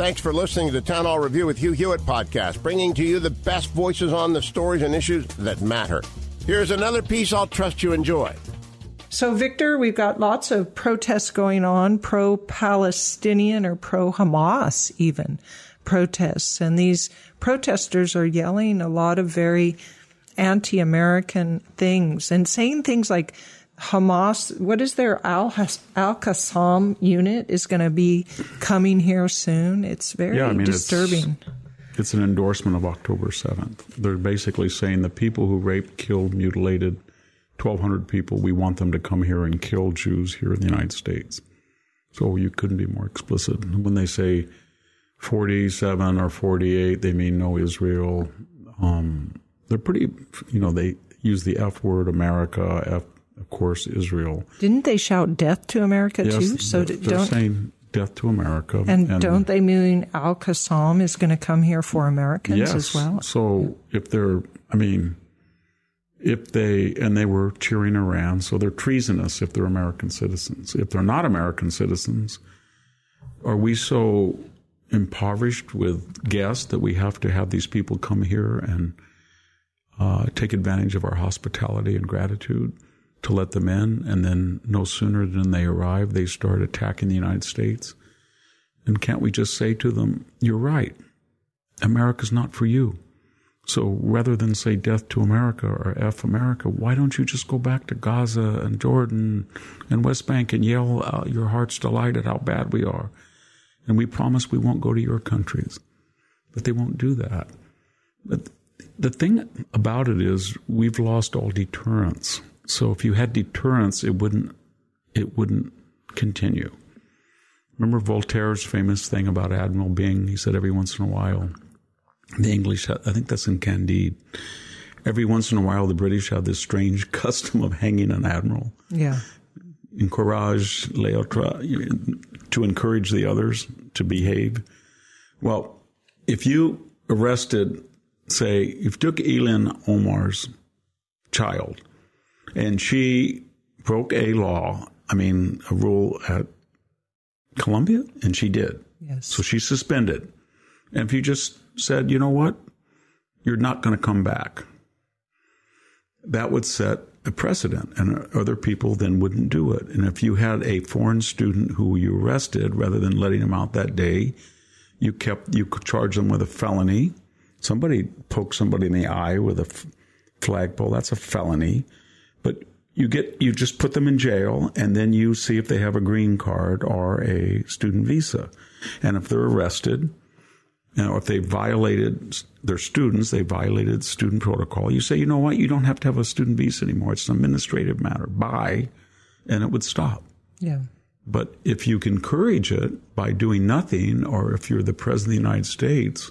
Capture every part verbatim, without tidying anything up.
Thanks for listening to the Town Hall Review with Hugh Hewitt podcast, bringing to you the best voices on the stories and issues that matter. Here's another piece I'll trust you enjoy. So, Victor, we've got lots of protests going on, pro-Palestinian or pro-Hamas even protests. And these protesters are yelling a lot of very anti-American things and saying things like Hamas, what is their Al- Al-Qassam unit is going to be coming here soon. It's very yeah, I mean, disturbing. It's, it's an endorsement of October seventh. They're basically saying the people who raped, killed, mutilated twelve hundred people, we want them to come here and kill Jews here in the United States. So you couldn't be more explicit. When they say forty-seven or forty-eight, they mean no Israel. Um, they're pretty, you know, they use the F word, America, F, of course, Israel. Didn't they shout death to America, yes, too? So they're don't, saying death to America. And, and don't they mean Al-Qassam is going to come here for Americans yes, as well? So if they're, I mean, if they, and they were cheering Iran, so they're treasonous if they're American citizens. If they're not American citizens, are we so impoverished with guests that we have to have these people come here and uh, take advantage of our hospitality and gratitude to let them in, and then no sooner than they arrive, they start attacking the United States? And can't we just say to them, you're right, America's not for you. So rather than say death to America or F America, why don't you just go back to Gaza and Jordan and West Bank and yell out your heart's delight at how bad we are? And we promise we won't go to your countries. But they won't do that. But the thing about it is we've lost all deterrence. So if you had deterrence, it wouldn't it wouldn't continue. Remember Voltaire's famous thing about Admiral Byng? He said every once in a while, the English, I think that's in Candide, every once in a while the British have this strange custom of hanging an admiral. Yeah. Encourage les autres, to encourage the others to behave. Well, if you arrested, say, if you took Ilhan Omar's child and she broke a law, I mean, a rule at Columbia, and she did. Yes. So she's suspended. And if you just said, you know what, you're not going to come back, that would set a precedent, and other people then wouldn't do it. And if you had a foreign student who you arrested, rather than letting him out that day, you kept, you could charge them with a felony. Somebody poked somebody in the eye with a f- flagpole, that's a felony. But you get, you just put them in jail, and then you see if they have a green card or a student visa. And if they're arrested, you know, if they violated their students, they violated student protocol, you say, you know what, you don't have to have a student visa anymore. It's an administrative matter. Bye. And it would stop. Yeah. But if you can encourage it by doing nothing, or if you're the President of the United States,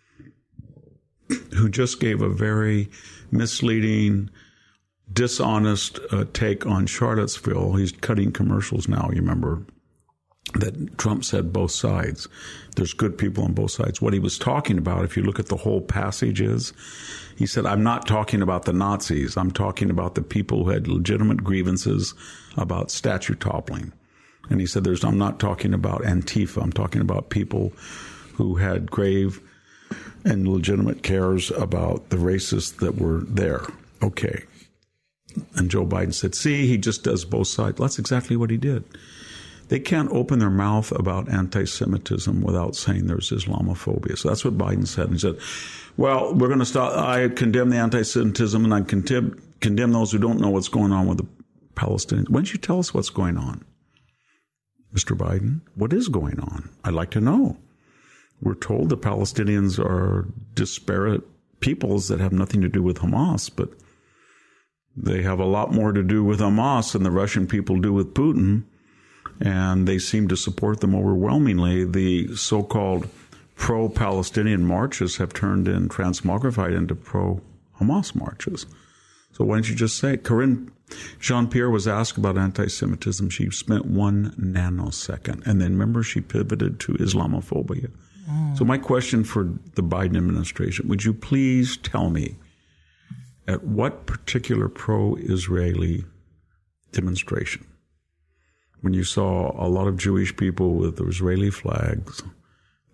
who just gave a very misleading, dishonest uh, take on Charlottesville, he's cutting commercials now, you remember, that Trump said both sides. There's good people on both sides. What he was talking about, if you look at the whole passage, is he said, I'm not talking about the Nazis. I'm talking about the people who had legitimate grievances about statue toppling. And he said, "There's. I'm not talking about Antifa. I'm talking about people who had grave and legitimate cares about the racists that were there." Okay. And Joe Biden said, see, he just does both sides. That's exactly what he did. They can't open their mouth about anti-Semitism without saying there's Islamophobia. So that's what Biden said. He said, well, we're going to stop. I condemn the anti-Semitism, and I condemn, condemn those who don't know what's going on with the Palestinians. Why don't you tell us what's going on, Mister Biden? What is going on? I'd like to know. We're told the Palestinians are disparate peoples that have nothing to do with Hamas, but they have a lot more to do with Hamas than the Russian people do with Putin. And they seem to support them overwhelmingly. The so-called pro-Palestinian marches have turned in, transmogrified into pro-Hamas marches. So why don't you just say, Corinne Jean-Pierre was asked about anti-Semitism. She spent one nanosecond. And then remember, she pivoted to Islamophobia. Mm. So my question for the Biden administration, would you please tell me at what particular pro-Israeli demonstration, when you saw a lot of Jewish people with Israeli flags,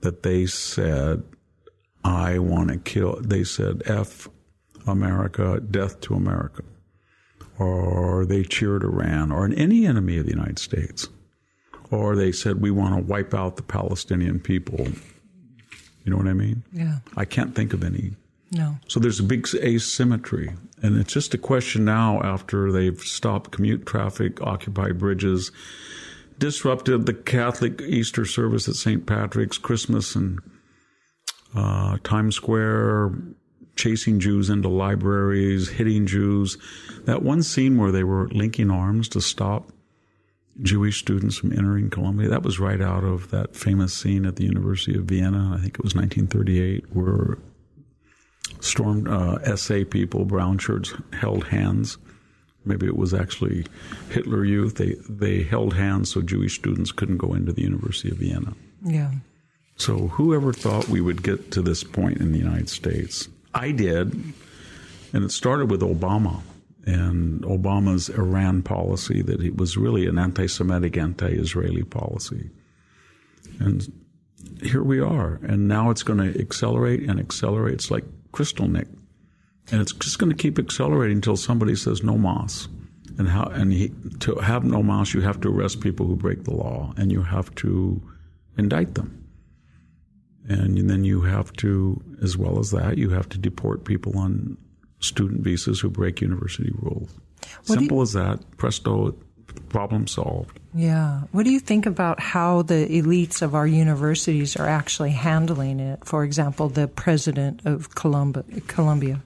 that they said, I want to kill, they said, F America, death to America. Or they cheered Iran, or any enemy of the United States. Or they said, we want to wipe out the Palestinian people. You know what I mean? Yeah. I can't think of any. No. So there's a big asymmetry. And it's just a question now, after they've stopped commute traffic, occupied bridges, disrupted the Catholic Easter service at Saint Patrick's, Christmas and uh, Times Square, chasing Jews into libraries, hitting Jews. That one scene where they were linking arms to stop Jewish students from entering Columbia, that was right out of that famous scene at the University of Vienna. I think it was nineteen thirty-eight, where stormed uh, S A people, brown shirts, held hands. Maybe it was actually Hitler Youth. They they held hands so Jewish students couldn't go into the University of Vienna. Yeah. So whoever thought we would get to this point in the United States? I did, and it started with Obama and Obama's Iran policy, that it was really an anti-Semitic, anti-Israeli policy. And here we are, and now it's going to accelerate and accelerate. It's like Kristallnacht, and it's just going to keep accelerating until somebody says no mas. And how? And he, to have no mas, you have to arrest people who break the law, and you have to indict them. And then you have to, as well as that, you have to deport people on student visas who break university rules. What Simple you, as that. Presto, problem solved. Yeah. What do you think about how the elites of our universities are actually handling it? For example, the president of Columbia.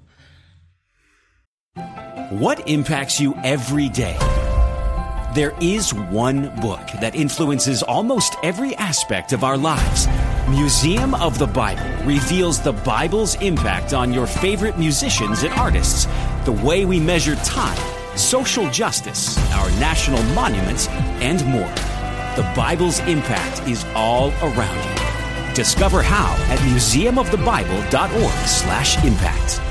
What impacts you every day? There is one book that influences almost every aspect of our lives. Museum of the Bible reveals the Bible's impact on your favorite musicians and artists, the way we measure time, social justice, our national monuments, and more. The Bible's impact is all around you. Discover how at museum of the bible dot org slash impact.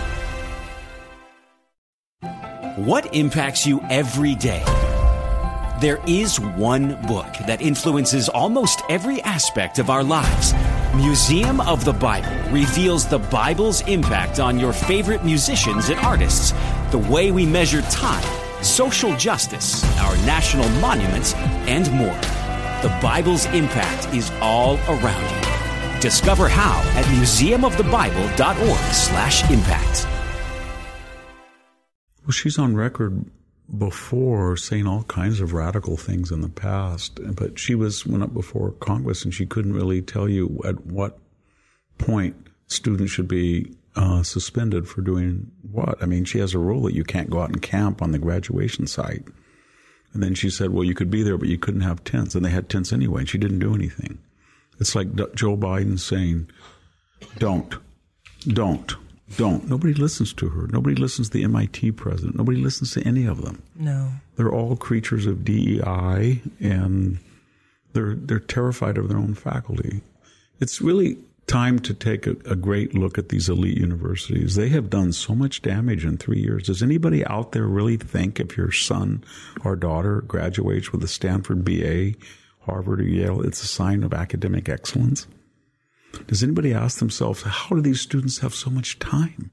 What impacts you every day? There is one book that influences almost every aspect of our lives. Museum of the Bible reveals the Bible's impact on your favorite musicians and artists, the way we measure time, social justice, our national monuments, and more. The Bible's impact is all around you. Discover how at museum of the bible dot org slash impact. Well, she's on record before saying all kinds of radical things in the past, but she was went up before Congress, and she couldn't really tell you at what point students should be uh, suspended for doing what. I mean, she has a rule that you can't go out and camp on the graduation site. And then she said, well, you could be there, but you couldn't have tents. And they had tents anyway, and she didn't do anything. It's like Joe Biden saying, don't, don't. Don't. Nobody listens to her. Nobody listens to the M I T president. Nobody listens to any of them. No. They're all creatures of D E I, and they're they're terrified of their own faculty. It's really time to take a, a great look at these elite universities. They have done so much damage in three years. Does anybody out there really think if your son or daughter graduates with a Stanford B A, Harvard, or Yale, it's a sign of academic excellence? Does anybody ask themselves, how do these students have so much time?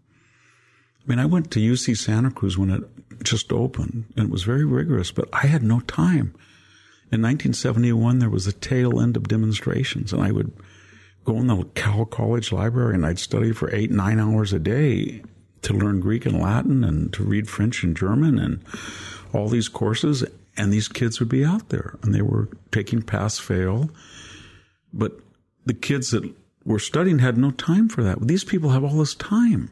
I mean, I went to U C Santa Cruz when it just opened, and it was very rigorous, but I had no time. In nineteen seventy-one, there was a tail end of demonstrations, and I would go in the Cal College library, and I'd study for eight, nine hours a day to learn Greek and Latin and to read French and German and all these courses, and these kids would be out there, and they were taking pass-fail. But the kids that were studying had no time for that. These people have all this time.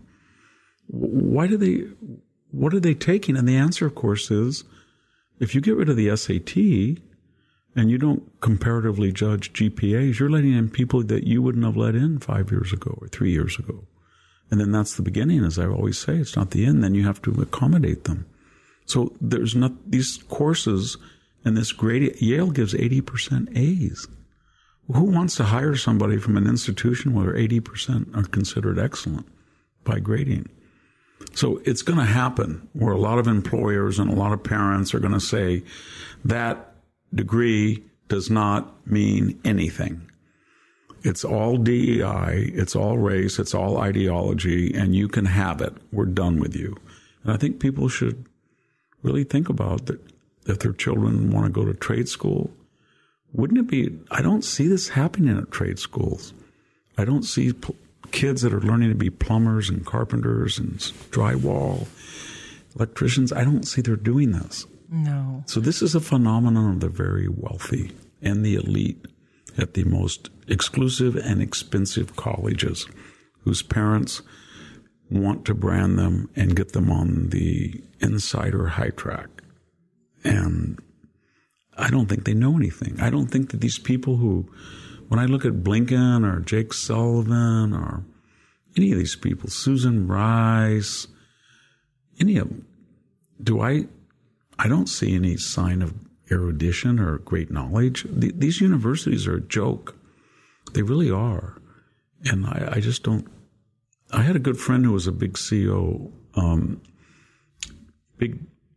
Why do they, what are they taking? And the answer, of course, is if you get rid of the S A T and you don't comparatively judge G P As, you're letting in people that you wouldn't have let in five years ago or three years ago. And then that's the beginning, as I always say. It's not the end. Then you have to accommodate them. So there's not these courses, and this grade, Yale gives eighty percent A's. Who wants to hire somebody from an institution where eighty percent are considered excellent by grading? So it's going to happen where a lot of employers and a lot of parents are going to say that degree does not mean anything. It's all D E I, it's all race, it's all ideology, and you can have it. We're done with you. And I think people should really think about that. If their children want to go to trade school, wouldn't it be, I don't see this happening at trade schools. I don't see p- kids that are learning to be plumbers and carpenters and drywall, electricians. I don't see they're doing this. No. So this is a phenomenon of the very wealthy and the elite at the most exclusive and expensive colleges, whose parents want to brand them and get them on the insider high track. And I don't think they know anything. I don't think that these people who, when I look at Blinken or Jake Sullivan or any of these people, Susan Rice, any of them, do I, I don't see any sign of erudition or great knowledge. The, these universities are a joke. They really are. And I, I just don't, I had a good friend who was a big C E O, um, big,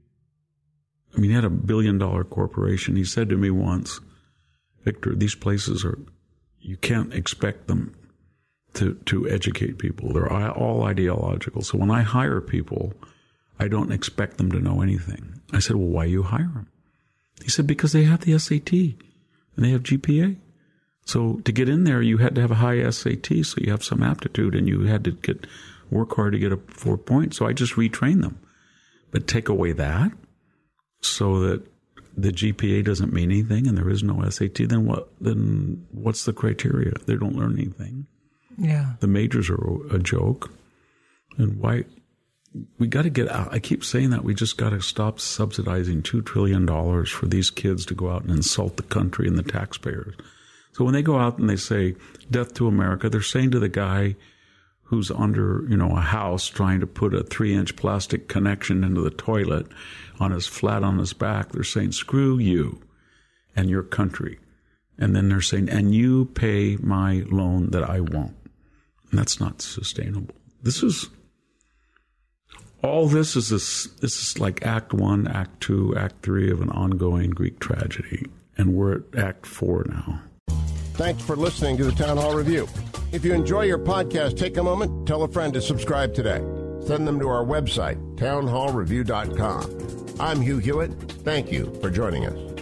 I mean, he had a billion dollar corporation. He said to me once, Victor, these places are, you can't expect them to, to educate people. They're all ideological. So when I hire people, I don't expect them to know anything. I said, well, why you hire them? He said, because they have the S A T and they have G P A. So to get in there, you had to have a high S A T, so you have some aptitude, and you had to get work hard to get a four points. So I just retrain them. But take away that, so that the G P A doesn't mean anything and there is no S A T, then what? Then what's the criteria? They don't learn anything. Yeah. The majors are a joke. And why? We got to get out. I keep saying that we just got to stop subsidizing two trillion dollars for these kids to go out and insult the country and the taxpayers. So when they go out and they say, death to America, they're saying to the guy who's under, you know, a house trying to put a three-inch plastic connection into the toilet on his flat on his back, they're saying, screw you and your country. And then they're saying, and you pay my loan that I won't. And that's not sustainable. This is, all this is this, this is like act one, act two, act three of an ongoing Greek tragedy. And we're at act four now. Thanks for listening to the Town Hall Review. If you enjoy your podcast, take a moment, tell a friend to subscribe today. Send them to our website, town hall review dot com. I'm Hugh Hewitt. Thank you for joining us.